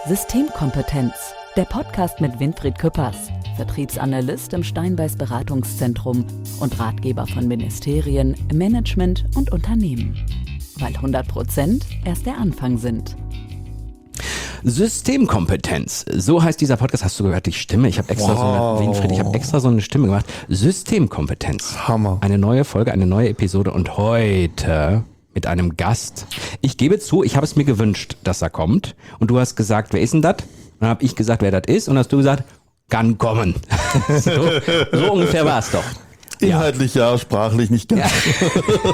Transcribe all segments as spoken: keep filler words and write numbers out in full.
Systemkompetenz, der Podcast mit Winfried Küppers, Vertriebsanalyst im Steinbeis Beratungszentrum und Ratgeber von Ministerien, Management und Unternehmen. Weil hundert Prozent erst der Anfang sind. Systemkompetenz, so heißt dieser Podcast. Hast du gehört, die Stimme? Ich habe extra wow. so eine, Winfried, ich habe extra so eine Stimme gemacht. Systemkompetenz. Hammer. Eine neue Folge, eine neue Episode und heute mit einem Gast. Ich gebe zu, ich habe es mir gewünscht, dass er kommt. Und du hast gesagt, wer ist denn das? Dann habe ich gesagt, wer das ist. Und hast du gesagt, kann kommen. so, so ungefähr war es doch. Inhaltlich ja, ja sprachlich nicht ganz. Ja.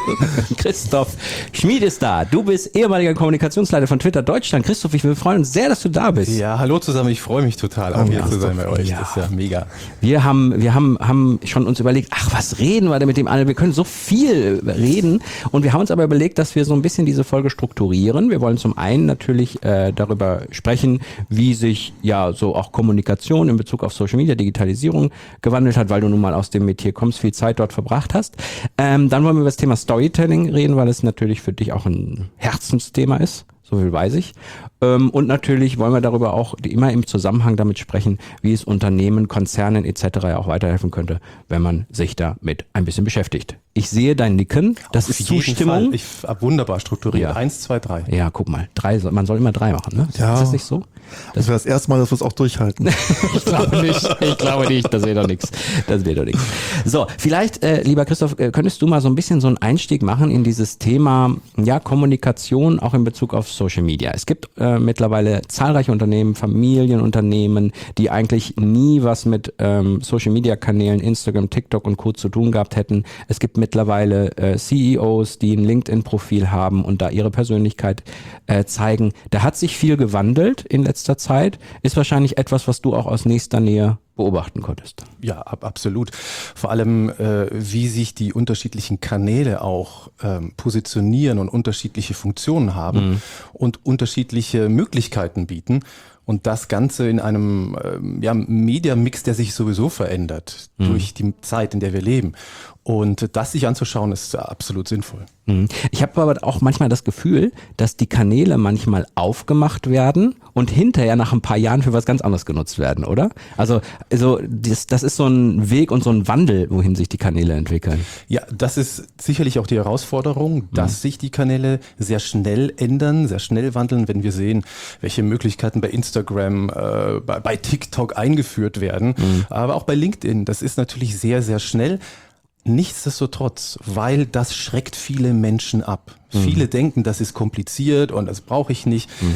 Christoph Schmid ist da. Du bist ehemaliger Kommunikationsleiter von Twitter Deutschland. Christoph, ich will freuen uns sehr, dass du da bist. Ja, hallo zusammen. Ich freue mich total, auch oh, hier ja, zu sein bei euch. Ja. Das ist ja mega. Wir haben, wir haben, haben schon uns überlegt, ach, was reden wir denn mit dem anderen? Wir können so viel reden. Und wir haben uns aber überlegt, dass wir so ein bisschen diese Folge strukturieren. Wir wollen zum einen natürlich äh, darüber sprechen, wie sich ja so auch Kommunikation in Bezug auf Social Media, Digitalisierung gewandelt hat, weil du nun mal aus dem Metier kommst, viel Zeit dort verbracht hast. Ähm, dann wollen wir über das Thema Storytelling reden, weil es natürlich für dich auch ein Herzensthema ist. So viel weiß ich. Ähm, und natürlich wollen wir darüber auch immer im Zusammenhang damit sprechen, wie es Unternehmen, Konzernen et cetera ja auch weiterhelfen könnte, wenn man sich damit ein bisschen beschäftigt. Ich sehe dein Nicken. Das Auf ist jeden Zustimmung. Fall. Ich hab wunderbar strukturiert. Ja. Eins, zwei, drei. Ja, guck mal. Drei, soll- man soll immer drei machen, ne? Ja. Ist das nicht so? Das wäre das erste Mal, dass wir es auch durchhalten. Ich glaube nicht. Ich glaube nicht. Das wäre doch nichts. Das wäre doch nichts. So, vielleicht, äh, lieber Christoph, äh, könntest du mal so ein bisschen so einen Einstieg machen in dieses Thema, ja, Kommunikation auch in Bezug auf Social Media. Es gibt äh, mittlerweile zahlreiche Unternehmen, Familienunternehmen, die eigentlich nie was mit ähm, Social Media Kanälen, Instagram, TikTok und Co. zu tun gehabt hätten. Es gibt mittlerweile äh, C E Os, die ein LinkedIn-Profil haben und da ihre Persönlichkeit äh, zeigen. Da hat sich viel gewandelt in letzter Zeit. Ist wahrscheinlich etwas, was du auch aus nächster Nähe beobachten konntest. Ja, ab, absolut. Vor allem, äh, wie sich die unterschiedlichen Kanäle auch ähm, positionieren und unterschiedliche Funktionen haben mhm. und unterschiedliche Möglichkeiten bieten. Und das Ganze in einem ähm, ja, Media-Mix, der sich sowieso verändert mhm. durch die Zeit, in der wir leben. Und das sich anzuschauen, ist absolut sinnvoll. Mhm. Ich habe aber auch manchmal das Gefühl, dass die Kanäle manchmal aufgemacht werden und hinterher nach ein paar Jahren für was ganz anderes genutzt werden, oder? Also, also das, das ist so ein Weg und so ein Wandel, wohin sich die Kanäle entwickeln. Ja, das ist sicherlich auch die Herausforderung, dass mhm. sich die Kanäle sehr schnell ändern, sehr schnell wandeln, wenn wir sehen, welche Möglichkeiten bei Instagram, äh, bei, bei TikTok eingeführt werden, mhm. aber auch bei LinkedIn. Das ist natürlich sehr, sehr schnell. Nichtsdestotrotz, weil das schreckt viele Menschen ab. Mhm. Viele denken, das ist kompliziert und das brauche ich nicht. Mhm.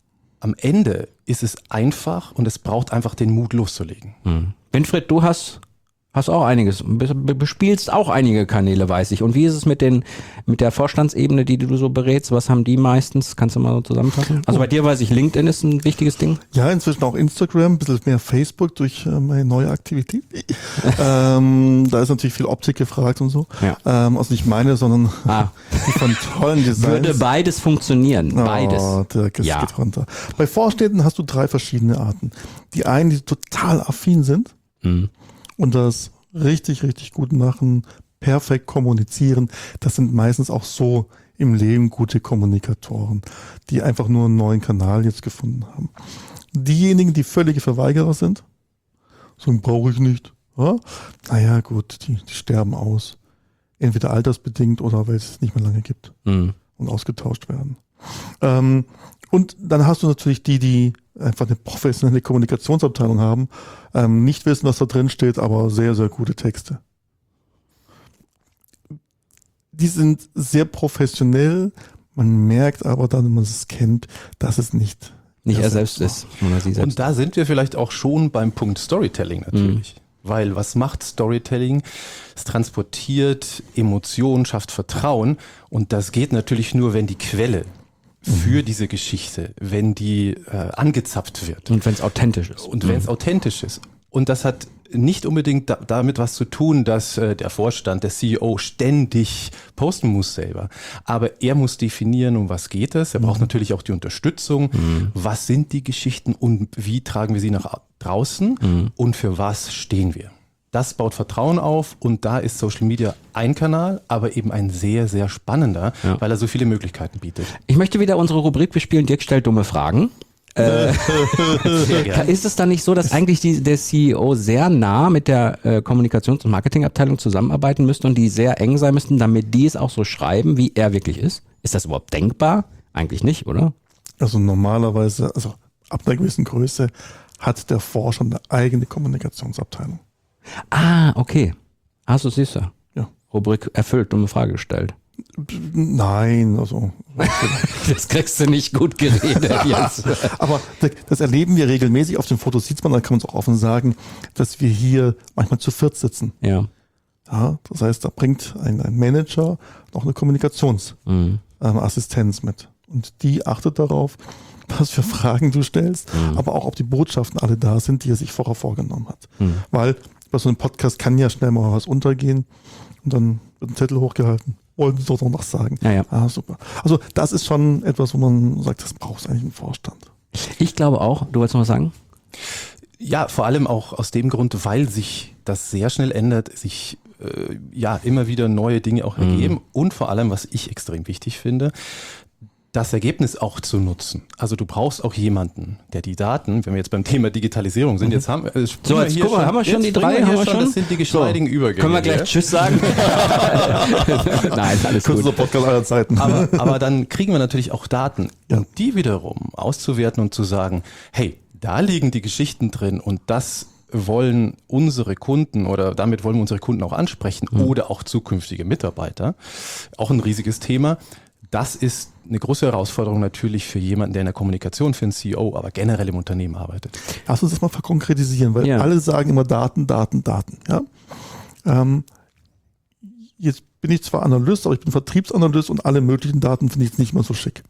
Am Ende ist es einfach und es braucht einfach den Mut loszulegen. Mhm. Winfried, du hast hast auch einiges, be- bespielst auch einige Kanäle, weiß ich. Und wie ist es mit den mit der Vorstandsebene, die du so berätst? Was haben die meistens? Kannst du mal so zusammenfassen? Also bei dir weiß ich, LinkedIn ist ein wichtiges Ding. Ja, inzwischen auch Instagram, ein bisschen mehr Facebook durch äh, meine neue Aktivität. ähm, da ist natürlich viel Optik gefragt und so. Ja. Ähm, also nicht meine, sondern Ah. die von tollen Designs. Würde beides funktionieren, beides. Oh, der das Ja. geht runter. Bei Vorstädten hast du drei verschiedene Arten. Die einen, die total affin sind Mhm. und das richtig, richtig gut machen, perfekt kommunizieren. Das sind meistens auch so im Leben gute Kommunikatoren, die einfach nur einen neuen Kanal jetzt gefunden haben. Diejenigen, die völlige Verweigerer sind, sagen, brauche ich nicht. Ja? Naja, gut, die, die sterben aus. Entweder altersbedingt oder weil es es nicht mehr lange gibt Mhm. und ausgetauscht werden. Ähm, und dann hast du natürlich die, die einfach eine professionelle Kommunikationsabteilung haben, ähm, nicht wissen, was da drin steht, aber sehr, sehr gute Texte. Die sind sehr professionell, man merkt aber dann, wenn man es kennt, dass es nicht Nicht er er selbst ist. Oder sie selbst. Und da sind wir vielleicht auch schon beim Punkt Storytelling natürlich. Mhm. Weil was macht Storytelling? Es transportiert Emotionen, schafft Vertrauen und das geht natürlich nur, wenn die Quelle für diese Geschichte, wenn die äh, angezapft wird. Und wenn es authentisch ist. Und wenn es authentisch ist. Und das hat nicht unbedingt da, damit was zu tun, dass äh, der Vorstand, der C E O ständig posten muss selber. Aber er muss definieren, um was geht es. Er braucht mhm. natürlich auch die Unterstützung. Mhm. Was sind die Geschichten und wie tragen wir sie nach draußen mhm. und für was stehen wir? Das baut Vertrauen auf und da ist Social Media ein Kanal, aber eben ein sehr, sehr spannender, ja. weil er so viele Möglichkeiten bietet. Ich möchte wieder unsere Rubrik bespielen, Dirk stellt dumme Fragen. Äh, ist es dann nicht so, dass eigentlich die, der C E O sehr nah mit der äh, Kommunikations- und Marketingabteilung zusammenarbeiten müsste und die sehr eng sein müssten, damit die es auch so schreiben, wie er wirklich ist? Ist das überhaupt denkbar? Eigentlich nicht, oder? Also normalerweise, also ab einer gewissen Größe hat der Fonds schon eine eigene Kommunikationsabteilung. Ah, okay. Ah, so siehst du. Ja. Rubrik erfüllt, dumme Frage gestellt. Nein, also. Das kriegst du nicht gut geredet jetzt. Aber das erleben wir regelmäßig. Auf den Fotos sieht man, da kann man es auch offen sagen, dass wir hier manchmal zu viert sitzen. Ja. Ja, das heißt, da bringt ein, ein Manager noch eine Kommunikationsassistenz mhm. mit. Und die achtet darauf, was für Fragen du stellst, mhm. aber auch, ob die Botschaften alle da sind, die er sich vorher vorgenommen hat. Mhm. Weil bei so einem Podcast kann ja schnell mal was untergehen und dann wird ein Zettel hochgehalten. Wollen Sie doch noch was sagen? Ja, ja. Ah, super. Also das ist schon etwas, wo man sagt, das braucht eigentlich einen Vorstand. Ich glaube auch. Du wolltest noch was sagen? Ja, vor allem auch aus dem Grund, weil sich das sehr schnell ändert, sich äh, ja immer wieder neue Dinge auch ergeben mhm. und vor allem, was ich extrem wichtig finde, das Ergebnis auch zu nutzen. Also du brauchst auch jemanden, der die Daten, wenn wir jetzt beim Thema Digitalisierung sind, jetzt haben wir, so, jetzt guck mal, haben wir schon die drei, haben wir schon? Das sind die geschmeidigen so, Übergänge. Können wir gleich Tschüss sagen? Nein, alles gut. Kurzer Podcast aller Zeiten. Aber, aber dann kriegen wir natürlich auch Daten ja. und die wiederum auszuwerten und zu sagen, hey, da liegen die Geschichten drin und das wollen unsere Kunden oder damit wollen wir unsere Kunden auch ansprechen mhm. oder auch zukünftige Mitarbeiter. Auch ein riesiges Thema. Das ist eine große Herausforderung natürlich für jemanden, der in der Kommunikation, für einen C E O, aber generell im Unternehmen arbeitet. Lass uns das mal verkonkretisieren, weil ja. alle sagen immer Daten, Daten, Daten. Ja? Ähm, jetzt bin ich zwar Analyst, aber ich bin Vertriebsanalyst und alle möglichen Daten finde ich jetzt nicht mehr so schick.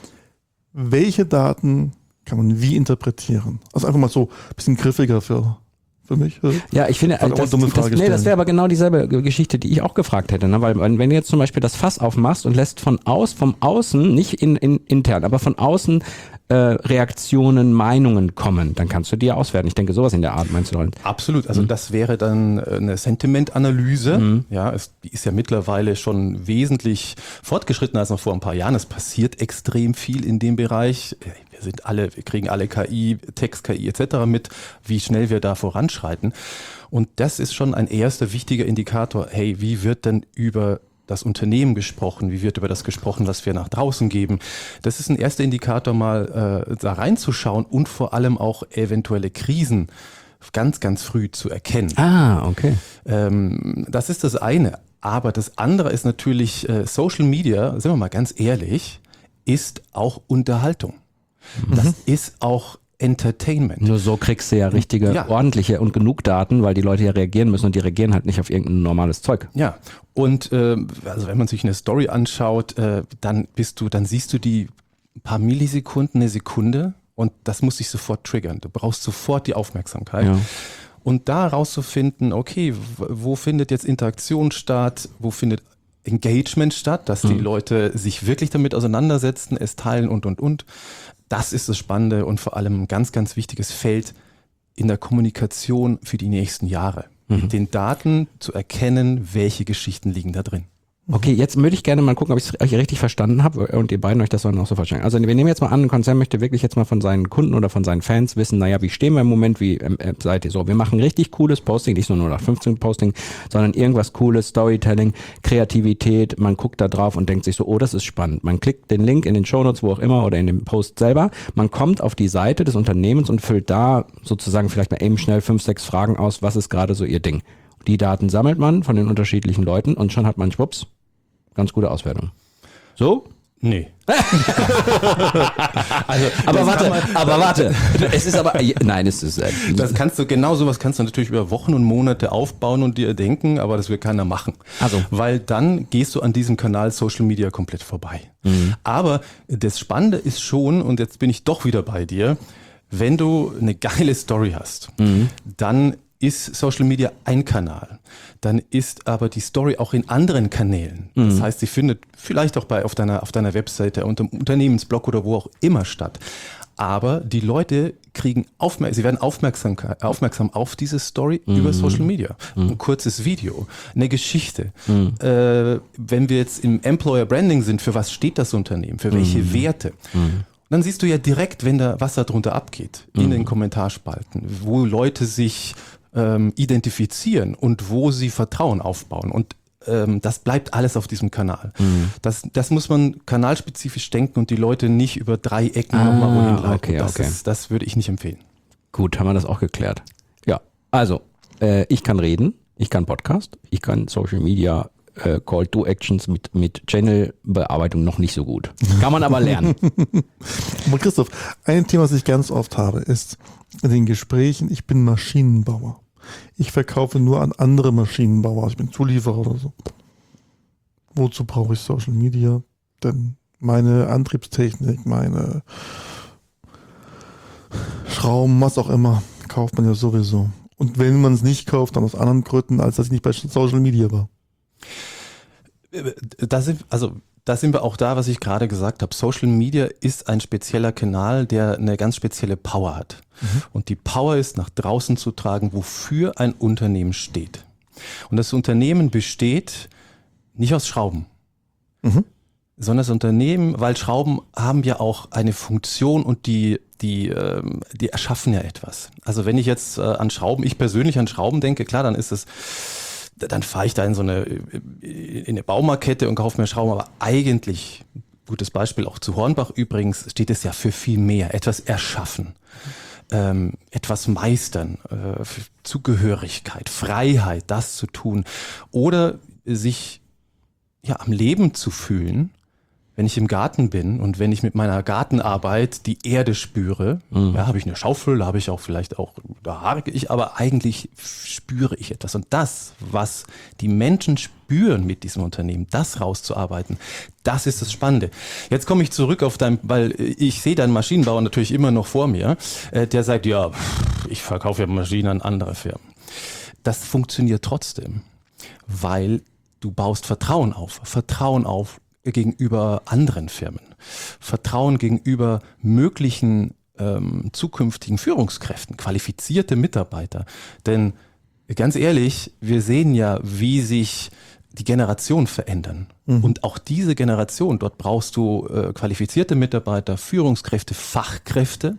Welche Daten kann man wie interpretieren? Also einfach mal so ein bisschen griffiger für... Für mich. Ja, ich finde, das, das, das, nee, das wäre aber genau dieselbe Geschichte, die ich auch gefragt hätte. Ne? Weil wenn du jetzt zum Beispiel das Fass aufmachst und lässt von aus, vom Außen, nicht in, in, intern, aber von außen äh, Reaktionen, Meinungen kommen, dann kannst du die ja auswerten. Ich denke, sowas in der Art meinst du, Roland? Absolut. Also mhm. das wäre dann eine Sentiment-Analyse. Mhm. Ja, es, die ist ja mittlerweile schon wesentlich fortgeschrittener als noch vor ein paar Jahren. Es passiert extrem viel in dem Bereich. Wir sind alle, wir kriegen alle K I, Text-K I et cetera mit, wie schnell wir da voranschreiten. Und das ist schon ein erster wichtiger Indikator. Hey, wie wird denn über das Unternehmen gesprochen? Wie wird über das gesprochen, was wir nach draußen geben? Das ist ein erster Indikator, mal äh, da reinzuschauen und vor allem auch eventuelle Krisen ganz, ganz früh zu erkennen. Ah, okay. Ähm, das ist das eine. Aber das andere ist natürlich, äh, Social Media, sind wir mal ganz ehrlich, ist auch Unterhaltung. Das mhm. ist auch Entertainment. Nur so kriegst du ja richtige, ja. ordentliche und genug Daten, weil die Leute ja reagieren müssen und die reagieren halt nicht auf irgendein normales Zeug. Ja, und äh, also wenn man sich eine Story anschaut, äh, dann bist du, dann siehst du die ein paar Millisekunden, eine Sekunde und das muss dich sofort triggern. Du brauchst sofort die Aufmerksamkeit. Ja. Und da rauszufinden, okay, wo findet jetzt Interaktion statt, wo findet Engagement statt, dass die mhm. Leute sich wirklich damit auseinandersetzen, es teilen und, und, und. Das ist das Spannende und vor allem ein ganz, ganz wichtiges Feld in der Kommunikation für die nächsten Jahre. Mhm. Mit den Daten zu erkennen, welche Geschichten liegen da drin. Okay, jetzt würde ich gerne mal gucken, ob ich es euch richtig verstanden habe und ihr beiden euch das dann auch so verstehen. Also wir nehmen jetzt mal an, ein Konzern möchte wirklich jetzt mal von seinen Kunden oder von seinen Fans wissen, naja, wie stehen wir im Moment, wie äh, seid ihr so? Wir machen richtig cooles Posting, nicht nur null acht fünfzehn Posting, sondern irgendwas cooles, Storytelling, Kreativität. Man guckt da drauf und denkt sich so, oh, das ist spannend. Man klickt den Link in den Shownotes, wo auch immer, oder in dem Post selber. Man kommt auf die Seite des Unternehmens und füllt da sozusagen vielleicht mal eben schnell fünf, sechs Fragen aus, was ist gerade so ihr Ding. Die Daten sammelt man von den unterschiedlichen Leuten und schon hat man schwupps. Ganz gute Auswertung. So? Nee. also, aber warte, aber warte. Es ist aber, nein, es ist. Äh, das kannst du, genau sowas kannst du natürlich über Wochen und Monate aufbauen und dir denken, aber das will keiner machen. Also. Weil dann gehst du an diesem Kanal Social Media komplett vorbei. Mhm. Aber das Spannende ist schon, und jetzt bin ich doch wieder bei dir, wenn du eine geile Story hast, mhm. dann ist Social Media ein Kanal. Dann ist aber die Story auch in anderen Kanälen. Mhm. Das heißt, sie findet vielleicht auch bei auf deiner auf deiner Webseite, unter dem Unternehmensblog oder wo auch immer statt. Aber die Leute kriegen aufmerksam, sie werden aufmerksam, aufmerksam auf diese Story mhm. über Social Media. Mhm. Ein kurzes Video, eine Geschichte. Mhm. Äh, wenn wir jetzt im Employer Branding sind, für was steht das Unternehmen? Für welche mhm. Werte? Mhm. Dann siehst du ja direkt, wenn da, was da drunter abgeht, in Mhm. den Kommentarspalten, wo Leute sich ähm, identifizieren und wo sie Vertrauen aufbauen. Und ähm, das bleibt alles auf diesem Kanal. Mhm. Das, das muss man kanalspezifisch denken und die Leute nicht über drei Ecken Ah, nochmal wohin leiten. okay, das, okay. ist, das würde ich nicht empfehlen. Gut, haben wir das auch geklärt. Ja, also, äh, ich kann reden, ich kann Podcast, ich kann Social Media äh, Call to Actions mit, mit Channel-Bearbeitung noch nicht so gut. Kann man aber lernen. Aber Christoph, ein Thema, das ich ganz oft habe, ist in den Gesprächen, ich bin Maschinenbauer. Ich verkaufe nur an andere Maschinenbauer, ich bin Zulieferer oder so. Wozu brauche ich Social Media? Denn meine Antriebstechnik, meine Schrauben, was auch immer, kauft man ja sowieso. Und wenn man es nicht kauft, dann aus anderen Gründen, als dass ich nicht bei Social Media war. Da sind, also, da sind wir auch da, was ich gerade gesagt habe. Social Media ist ein spezieller Kanal, der eine ganz spezielle Power hat. Mhm. Und die Power ist, nach draußen zu tragen, wofür ein Unternehmen steht. Und das Unternehmen besteht nicht aus Schrauben, Mhm. sondern das Unternehmen, weil Schrauben haben ja auch eine Funktion und die, die, ähm, die erschaffen ja etwas. Also wenn ich jetzt äh, an Schrauben, ich persönlich an Schrauben denke, klar, dann ist es, dann fahre ich da in so eine, in eine Baumarktkette und kaufe mir Schrauben, aber eigentlich, gutes Beispiel auch zu Hornbach übrigens, steht es ja für viel mehr, etwas erschaffen, ähm, etwas meistern, äh, Zugehörigkeit, Freiheit, das zu tun oder sich ja am Leben zu fühlen, wenn ich im Garten bin und wenn ich mit meiner Gartenarbeit die Erde spüre, Mhm. ja, habe ich eine Schaufel, da habe ich auch vielleicht auch, da harke ich, aber eigentlich spüre ich etwas. Und das, was die Menschen spüren mit diesem Unternehmen, das rauszuarbeiten, das ist das Spannende. Jetzt komme ich zurück auf dein, weil ich sehe deinen Maschinenbauer natürlich immer noch vor mir, äh, der sagt, ja, ich verkaufe ja Maschinen an andere Firmen. Das funktioniert trotzdem, weil du baust Vertrauen auf, Vertrauen auf gegenüber anderen Firmen, Vertrauen gegenüber möglichen ähm, zukünftigen Führungskräften, qualifizierte Mitarbeiter. Denn ganz ehrlich, wir sehen ja, wie sich die Generationen verändern. Mhm. Und auch diese Generation, dort brauchst du äh, qualifizierte Mitarbeiter, Führungskräfte, Fachkräfte.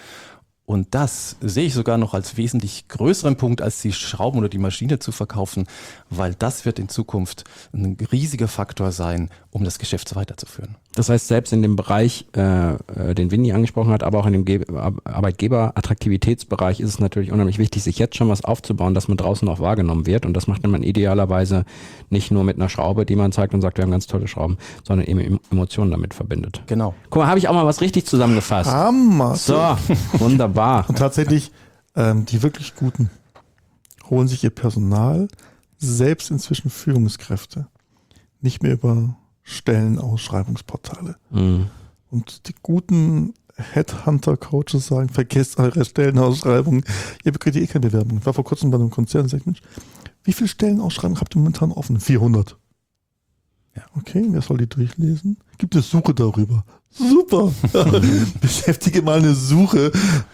Und das sehe ich sogar noch als wesentlich größeren Punkt, als die Schrauben oder die Maschine zu verkaufen, weil das wird in Zukunft ein riesiger Faktor sein, um das Geschäft weiterzuführen. Das heißt, selbst in dem Bereich, äh, den Winnie angesprochen hat, aber auch in dem Ge- Arbeitgeber-Attraktivitätsbereich ist es natürlich unheimlich wichtig, sich jetzt schon was aufzubauen, dass man draußen auch wahrgenommen wird. Und das macht man idealerweise nicht nur mit einer Schraube, die man zeigt und sagt, wir haben ganz tolle Schrauben, sondern eben Emotionen damit verbindet. Genau. Guck mal, habe ich auch mal was richtig zusammengefasst. Hammer. So, wunderbar. Und tatsächlich, ähm, die wirklich Guten holen sich ihr Personal, selbst inzwischen Führungskräfte, nicht mehr über Stellenausschreibungsportale. Mhm. Und die guten Headhunter-Coaches sagen, vergesst eure Stellenausschreibungen, ihr bekommt eh keine Bewerbung. Ich war vor kurzem bei einem Konzern und sagte, Mensch, wie viele Stellenausschreibungen habt ihr momentan offen? vierhundert. Ja. Okay, wer soll die durchlesen? Gibt eine Suche darüber. Super! Beschäftige mal eine Suche.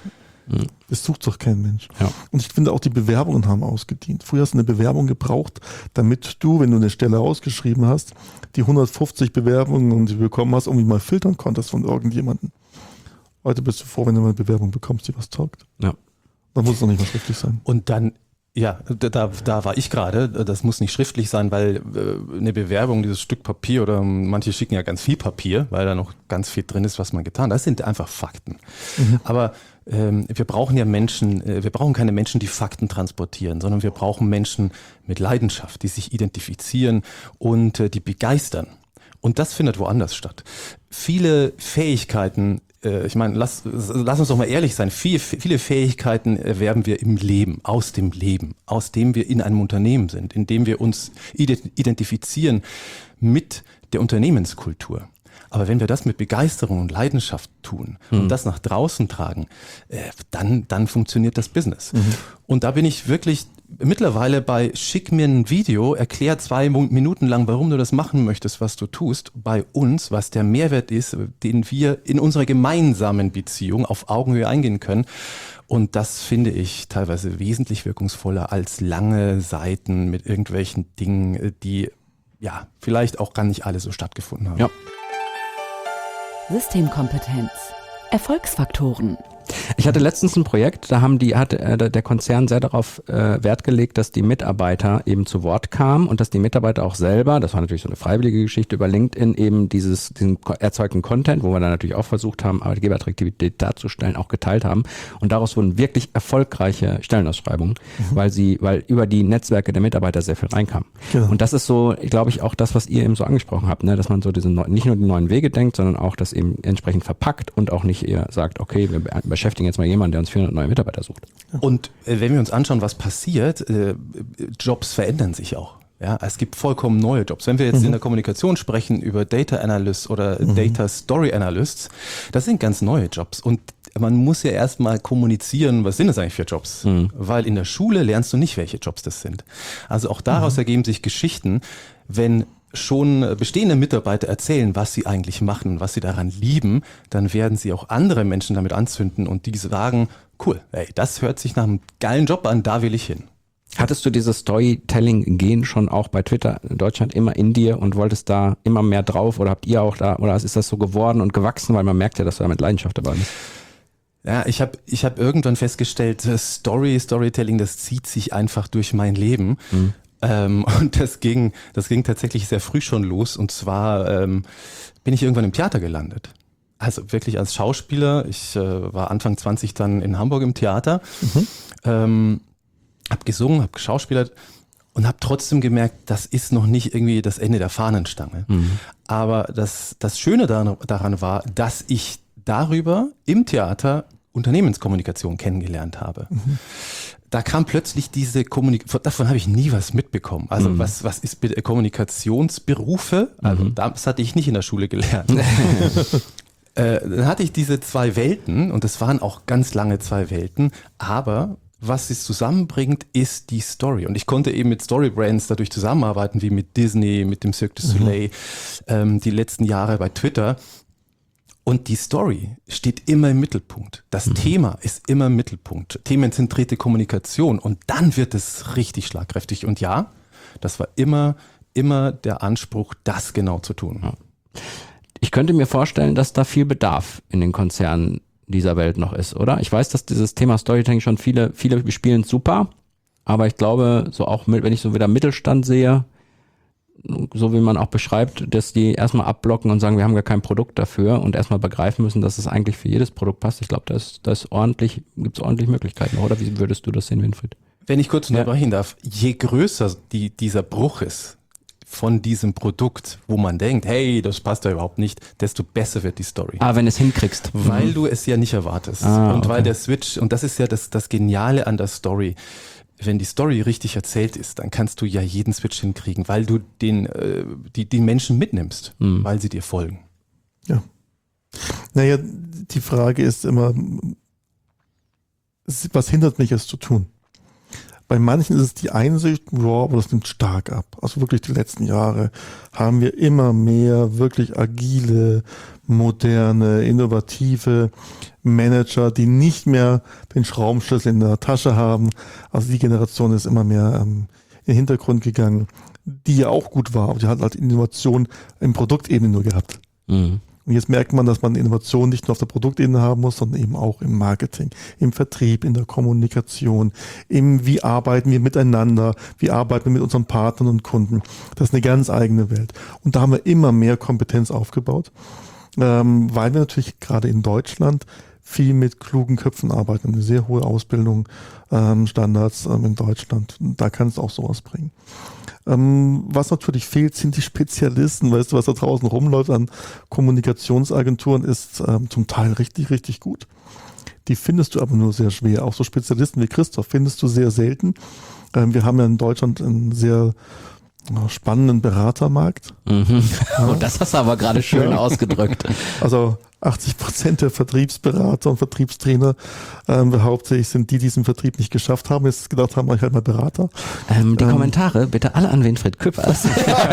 Das sucht doch kein Mensch. Ja. Und ich finde auch, die Bewerbungen haben ausgedient. Früher hast du eine Bewerbung gebraucht, damit du, wenn du eine Stelle ausgeschrieben hast, die hundertfünfzig Bewerbungen, die du bekommen hast, irgendwie mal filtern konntest von irgendjemandem. Heute bist du froh, wenn du mal eine Bewerbung bekommst, die was taugt. Ja. Dann muss es doch nicht mal schriftlich sein. Und dann, ja, da, da war ich gerade, das muss nicht schriftlich sein, weil äh, eine Bewerbung, dieses Stück Papier oder manche schicken ja ganz viel Papier, weil da noch ganz viel drin ist, was man getan hat. Das sind einfach Fakten. Mhm. Aber ähm, wir brauchen ja Menschen, äh, wir brauchen keine Menschen, die Fakten transportieren, sondern wir brauchen Menschen mit Leidenschaft, die sich identifizieren und äh, die begeistern. Und das findet woanders statt. Viele Fähigkeiten, ich meine, lass, lass uns doch mal ehrlich sein, viele, viele Fähigkeiten erwerben wir im Leben, aus dem Leben, aus dem wir in einem Unternehmen sind, in dem wir uns identifizieren mit der Unternehmenskultur. Aber wenn wir das mit Begeisterung und Leidenschaft tun mhm. und das nach draußen tragen, äh, dann, dann funktioniert das Business. Mhm. Und da bin ich wirklich mittlerweile bei schick mir ein Video, erklär zwei Minuten lang, warum du das machen möchtest, was du tust, bei uns, was der Mehrwert ist, den wir in unserer gemeinsamen Beziehung auf Augenhöhe eingehen können. Und das finde ich teilweise wesentlich wirkungsvoller als lange Seiten mit irgendwelchen Dingen, die ja vielleicht auch gar nicht alle so stattgefunden haben. Ja. Systemkompetenz. Erfolgsfaktoren. Ich hatte letztens ein Projekt, da haben die, hat äh, der Konzern sehr darauf äh, Wert gelegt, dass die Mitarbeiter eben zu Wort kamen und dass die Mitarbeiter auch selber, das war natürlich so eine freiwillige Geschichte über LinkedIn, eben dieses, diesen erzeugten Content, wo wir dann natürlich auch versucht haben, Arbeitgeberattraktivität darzustellen, auch geteilt haben. Und daraus wurden wirklich erfolgreiche Stellenausschreibungen, mhm. weil sie, weil über die Netzwerke der Mitarbeiter sehr viel reinkam. Genau. Und das ist so, glaube ich, auch das, was ihr eben so angesprochen habt, ne? Dass man so diese neu, nicht nur die neuen Wege denkt, sondern auch das eben entsprechend verpackt und auch nicht eher sagt, okay, wir beschäftigen jetzt mal jemanden, der uns vierhundert neue Mitarbeiter sucht. Und äh, wenn wir uns anschauen, was passiert, äh, Jobs verändern sich auch. Ja, es gibt vollkommen neue Jobs. Wenn wir jetzt mhm. in der Kommunikation sprechen über Data Analysts oder mhm. Data Story Analysts, das sind ganz neue Jobs. Und man muss ja erstmal kommunizieren, was sind das eigentlich für Jobs? Mhm. Weil in der Schule lernst du nicht, welche Jobs das sind. Also auch daraus mhm. ergeben sich Geschichten, wenn schon bestehende Mitarbeiter erzählen, was sie eigentlich machen, was sie daran lieben, dann werden sie auch andere Menschen damit anzünden und die sagen, cool, ey, das hört sich nach einem geilen Job an, da will ich hin. Hattest du dieses Storytelling-Gen schon auch bei Twitter in Deutschland immer in dir und wolltest da immer mehr drauf oder habt ihr auch da, oder ist das so geworden und gewachsen, weil man merkt ja, dass du da mit Leidenschaft dabei bist? Ja, ich habe ich hab irgendwann festgestellt, Story, Storytelling, das zieht sich einfach durch mein Leben. Mhm. Ähm, und das ging, das ging tatsächlich sehr früh schon los. Und zwar ähm, bin ich irgendwann im Theater gelandet. Also wirklich als Schauspieler. Ich äh, war Anfang zwanzig dann in Hamburg im Theater, mhm. ähm, habe gesungen, habe geschauspielert und habe trotzdem gemerkt, das ist noch nicht irgendwie das Ende der Fahnenstange. Mhm. Aber das, das Schöne daran, daran war, dass ich darüber im Theater Unternehmenskommunikation kennengelernt habe. Mhm. Da kam plötzlich diese Kommunikation, davon habe ich nie was mitbekommen. Also mhm. was, was ist bitte Kommunikationsberufe? Also mhm. das hatte ich nicht in der Schule gelernt. äh, dann hatte ich diese zwei Welten und das waren auch ganz lange zwei Welten, aber was es zusammenbringt, ist die Story. Und ich konnte eben mit Storybrands dadurch zusammenarbeiten, wie mit Disney, mit dem Cirque du Soleil, mhm. ähm, die letzten Jahre bei Twitter. Und die Story steht immer im Mittelpunkt. Das mhm. Thema ist immer im Mittelpunkt. Themenzentrierte Kommunikation. Und dann wird es richtig schlagkräftig. Und ja, das war immer, immer der Anspruch, das genau zu tun. Ja. Ich könnte mir vorstellen, dass da viel Bedarf in den Konzernen dieser Welt noch ist, oder? Ich weiß, dass dieses Thema Storytelling schon viele, viele spielen super. Aber ich glaube, so auch mit, wenn ich so wieder Mittelstand sehe, so wie man auch beschreibt, dass die erstmal abblocken und sagen, wir haben gar kein Produkt dafür und erstmal begreifen müssen, dass es eigentlich für jedes Produkt passt. Ich glaube, da ist, da ist ordentlich, gibt es ordentlich Möglichkeiten, oder? Wie würdest du das sehen, Winfried? Wenn ich kurz unterbrechen ja. darf, je größer die, dieser Bruch ist von diesem Produkt, wo man denkt, hey, das passt ja überhaupt nicht, desto besser wird die Story. Ah, wenn du es hinkriegst. Weil mhm. du es ja nicht erwartest. Ah, und okay. weil der Switch, und das ist ja das, das Geniale an der Story, wenn die Story richtig erzählt ist, dann kannst du ja jeden Switch hinkriegen, weil du den, äh, die, die Menschen mitnimmst, mhm. weil sie dir folgen. Ja. Naja, die Frage ist immer, was hindert mich, es zu tun? Bei manchen ist es die Einsicht, wow, aber das nimmt stark ab. Also wirklich die letzten Jahre haben wir immer mehr wirklich agile, moderne, innovative Manager, die nicht mehr den Schraubenschlüssel in der Tasche haben. Also die Generation ist immer mehr ähm, in den Hintergrund gegangen, die ja auch gut war, aber die hat halt Innovation im Produktebene nur gehabt. Mhm. Und jetzt merkt man, dass man Innovation nicht nur auf der Produktebene haben muss, sondern eben auch im Marketing, im Vertrieb, in der Kommunikation, im wie arbeiten wir miteinander, wie arbeiten wir mit unseren Partnern und Kunden. Das ist eine ganz eigene Welt. Und da haben wir immer mehr Kompetenz aufgebaut, ähm, weil wir natürlich gerade in Deutschland viel mit klugen Köpfen arbeiten, eine sehr hohe Ausbildung, ähm, Standards ähm, in Deutschland. Da kann es auch sowas bringen. Ähm, was natürlich fehlt, sind die Spezialisten. Weißt du, was da draußen rumläuft an Kommunikationsagenturen, ist ähm, zum Teil richtig, richtig gut. Die findest du aber nur sehr schwer. Auch so Spezialisten wie Christoph findest du sehr selten. Ähm, wir haben ja in Deutschland einen sehr äh, spannenden Beratermarkt. Mhm. Ja. Oh, das hast du aber gerade schön ja. ausgedrückt. Also achtzig Prozent der Vertriebsberater und Vertriebstrainer ähm, behaupte ich, sind die, die diesen Vertrieb nicht geschafft haben, jetzt gedacht haben, ich halt mal Berater. Ähm, die ähm, Kommentare bitte alle an Winfried Küppers.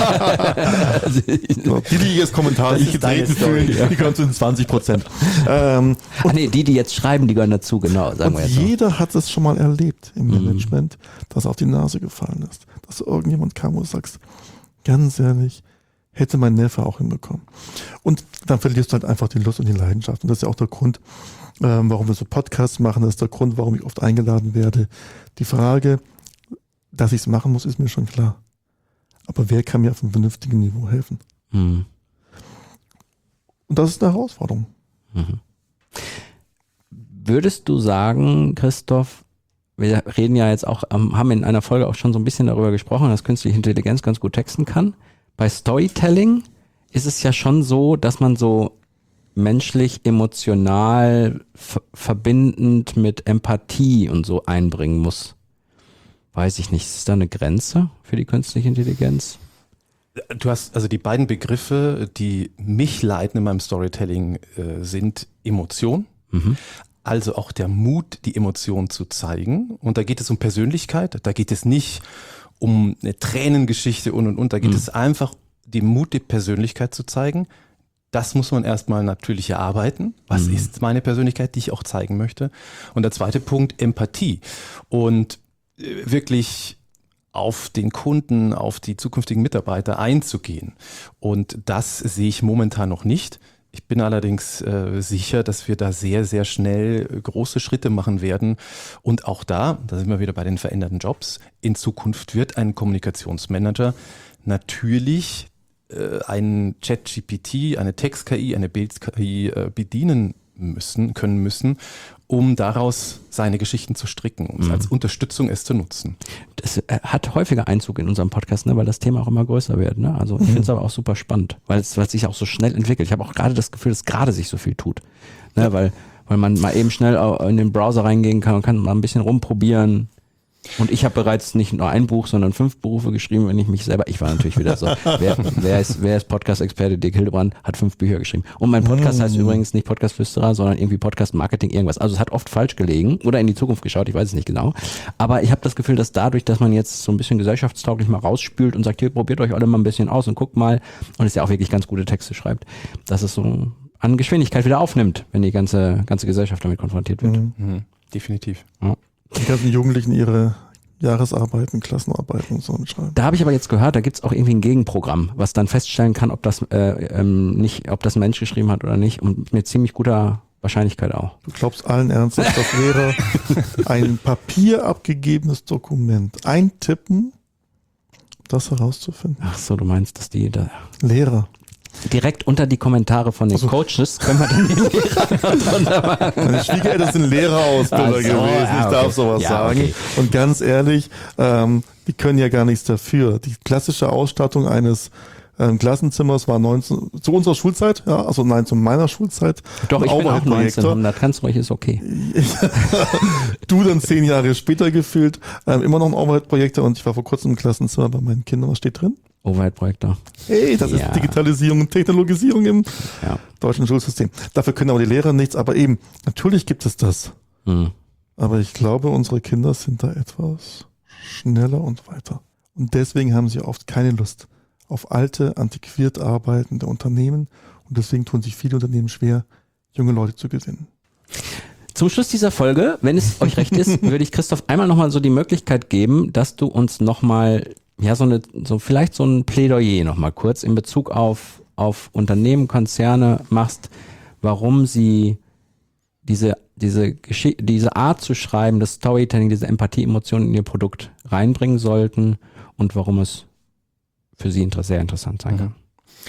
Die, die jetzt Kommentare nicht getreten fühlen, ja. die gehören zu den zwanzig Prozent. Ähm, Ach nee, die, die jetzt schreiben, die gehören dazu, genau. Sagen und wir jetzt jeder so. Hat es schon mal erlebt im Management, mhm. dass auf die Nase gefallen ist. Dass irgendjemand kam und du sagst, ganz ehrlich, Hätte mein Neffe auch hinbekommen. Und dann verlierst du halt einfach die Lust und die Leidenschaft. Und das ist ja auch der Grund, ähm, warum wir so Podcasts machen. Das ist der Grund, warum ich oft eingeladen werde. Die Frage, dass ich es machen muss, ist mir schon klar. Aber wer kann mir auf einem vernünftigen Niveau helfen? Mhm. Und das ist eine Herausforderung. Mhm. Würdest du sagen, Christoph, wir reden ja jetzt auch, haben in einer Folge auch schon so ein bisschen darüber gesprochen, dass künstliche Intelligenz ganz gut texten kann. Bei Storytelling ist es ja schon so, dass man so menschlich, emotional, f- verbindend mit Empathie und so einbringen muss. Weiß ich nicht, ist da eine Grenze für die künstliche Intelligenz? Du hast also die beiden Begriffe, die mich leiten in meinem Storytelling, äh, sind Emotion, Mhm. also auch der Mut, die Emotion zu zeigen. Und da geht es um Persönlichkeit, da geht es nicht um eine Tränengeschichte und und und, da geht Mhm. es einfach, die Mut, die Persönlichkeit zu zeigen. Das muss man erstmal natürlich erarbeiten. Was Mhm. ist meine Persönlichkeit, die ich auch zeigen möchte? Und der zweite Punkt, Empathie. Und äh, wirklich auf den Kunden, auf die zukünftigen Mitarbeiter einzugehen. Und das sehe ich momentan noch nicht. Ich bin allerdings äh, sicher, dass wir da sehr, sehr schnell äh, große Schritte machen werden. Und auch da, da sind wir wieder bei den veränderten Jobs, in Zukunft wird ein Kommunikationsmanager natürlich äh, einen Chat-G P T, eine Text-K I, eine Bild-K I äh, bedienen müssen, können müssen, um daraus seine Geschichten zu stricken, um Mhm. als Unterstützung es zu nutzen. Das äh, hat häufiger Einzug in unserem Podcast, ne, weil das Thema auch immer größer wird. Ne? Also ich finde es aber auch super spannend, weil es, weil es sich auch so schnell entwickelt. Ich habe auch gerade das Gefühl, dass gerade sich so viel tut. Ne? Ja. Weil, weil man mal eben schnell in den Browser reingehen kann und kann mal ein bisschen rumprobieren. Und ich habe bereits nicht nur ein Buch, sondern fünf Berufe geschrieben, wenn ich mich selber, ich war natürlich wieder so, wer, wer ist, wer ist Podcast-Experte? Dirk Hildebrand hat fünf Bücher geschrieben. Und mein Podcast heißt übrigens nicht Podcast-Flüsterer, sondern irgendwie Podcast-Marketing irgendwas. Also es hat oft falsch gelegen oder in die Zukunft geschaut, ich weiß es nicht genau. Aber ich habe das Gefühl, dass dadurch, dass man jetzt so ein bisschen gesellschaftstauglich mal rausspült und sagt, hier, probiert euch alle mal ein bisschen aus und guckt mal, und es ja auch wirklich ganz gute Texte schreibt, dass es so an Geschwindigkeit wieder aufnimmt, wenn die ganze, ganze Gesellschaft damit konfrontiert wird. Mhm. Mhm. Definitiv. Ja. Die ganzen Jugendlichen ihre Jahresarbeiten, Klassenarbeiten und so mitschreiben. Da habe ich aber jetzt gehört, da gibt's auch irgendwie ein Gegenprogramm, was dann feststellen kann, ob das äh, ähm, nicht, ob das ein Mensch geschrieben hat oder nicht, und mit ziemlich guter Wahrscheinlichkeit auch. Du glaubst allen Ernstes, das wäre ein Papier abgegebenes Dokument. Eintippen, um das herauszufinden. Ach so, du meinst, dass die da Lehrer. direkt unter die Kommentare von den Also- Coaches können wir dann die Lehrer drunter machen. Meine Schwiegereltern sind Lehrerausbilder Ach so, gewesen, ja, ich okay. darf sowas Ja, sagen. okay. Und ganz ehrlich, ähm, die können ja gar nichts dafür. Die klassische Ausstattung eines ähm, Klassenzimmers war neunzehn, zu unserer Schulzeit, ja, also nein, zu meiner Schulzeit. Doch, ein ich bin auch Overhead-Projektor. neunzehnhundert, kannst ruhig, ist okay. Du dann zehn Jahre später gefühlt, ähm, immer noch ein Overhead-Projektor, und ich war vor kurzem im Klassenzimmer bei meinen Kindern. Was steht drin? Overhead-Projektor. Hey, das Ja. ist Digitalisierung und Technologisierung im Ja. deutschen Schulsystem. Dafür können aber die Lehrer nichts, aber eben, natürlich gibt es das. Hm. Aber ich glaube, unsere Kinder sind da etwas schneller und weiter. Und deswegen haben sie oft keine Lust auf alte, antiquiert arbeitende Unternehmen. Und deswegen tun sich viele Unternehmen schwer, junge Leute zu gewinnen. Zum Schluss dieser Folge, wenn es euch recht ist, würde ich Christoph einmal nochmal so die Möglichkeit geben, dass du uns nochmal, ja, so eine, so vielleicht so ein Plädoyer nochmal kurz in Bezug auf, auf Unternehmen, Konzerne machst, warum sie diese, diese Geschick, diese Art zu schreiben, das Storytelling, diese Empathie, Emotionen in ihr Produkt reinbringen sollten und warum es für sie inter- sehr interessant sein kann.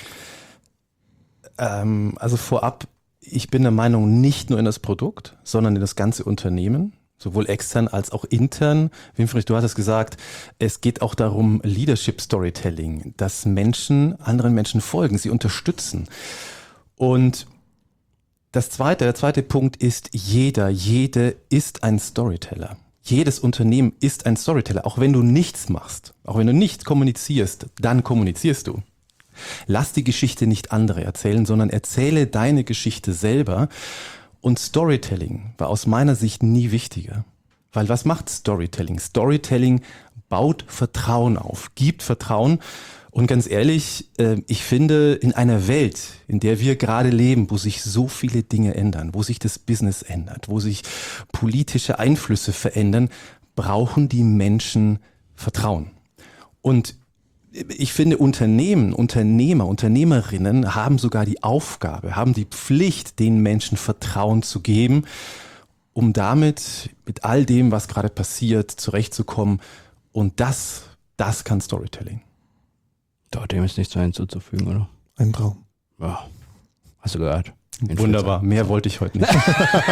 Ähm, also vorab, ich bin der Meinung, nicht nur in das Produkt, sondern in das ganze Unternehmen, sowohl extern als auch intern. Winfried, du hattest gesagt, es geht auch darum, Leadership Storytelling, dass Menschen anderen Menschen folgen, sie unterstützen. Und das zweite, der zweite Punkt ist, jeder, jede ist ein Storyteller. Jedes Unternehmen ist ein Storyteller, auch wenn du nichts machst, auch wenn du nicht kommunizierst, dann kommunizierst du. Lass die Geschichte nicht andere erzählen, sondern erzähle deine Geschichte selber. Und Storytelling war aus meiner Sicht nie wichtiger. Weil was macht Storytelling? Storytelling baut Vertrauen auf, gibt Vertrauen. Und ganz ehrlich, ich finde, in einer Welt, in der wir gerade leben, wo sich so viele Dinge ändern, wo sich das Business ändert, wo sich politische Einflüsse verändern, brauchen die Menschen Vertrauen. Und ich finde, Unternehmen, Unternehmer, Unternehmerinnen haben sogar die Aufgabe, haben die Pflicht, den Menschen Vertrauen zu geben, um damit mit all dem, was gerade passiert, zurechtzukommen. Und das, das kann Storytelling. Da dem ist nichts mehr hinzuzufügen, oder? Ein Traum. Ja, hast du gehört. Wunderbar, mehr wollte ich heute nicht.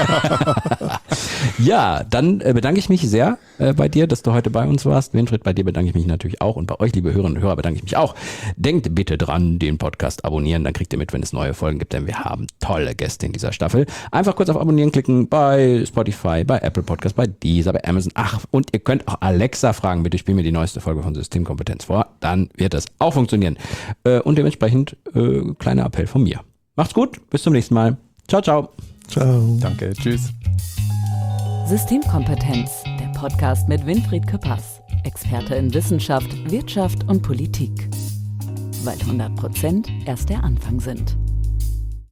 Ja, dann äh, bedanke ich mich sehr äh, bei dir, dass du heute bei uns warst. Winfried, bei dir bedanke ich mich natürlich auch und bei euch, liebe Hörerinnen und Hörer, bedanke ich mich auch. Denkt bitte dran, den Podcast abonnieren, dann kriegt ihr mit, wenn es neue Folgen gibt, denn wir haben tolle Gäste in dieser Staffel. Einfach kurz auf Abonnieren klicken bei Spotify, bei Apple Podcast, bei Deezer, bei Amazon. Ach, und ihr könnt auch Alexa fragen, bitte spiel mir die neueste Folge von Systemkompetenz vor, dann wird das auch funktionieren. Äh, und dementsprechend äh, kleiner Appell von mir. Macht's gut, bis zum nächsten Mal. Ciao, ciao. Ciao. Danke, tschüss. Systemkompetenz, der Podcast mit Winfried Küppers, Experte in Wissenschaft, Wirtschaft und Politik. Weil hundert Prozent erst der Anfang sind.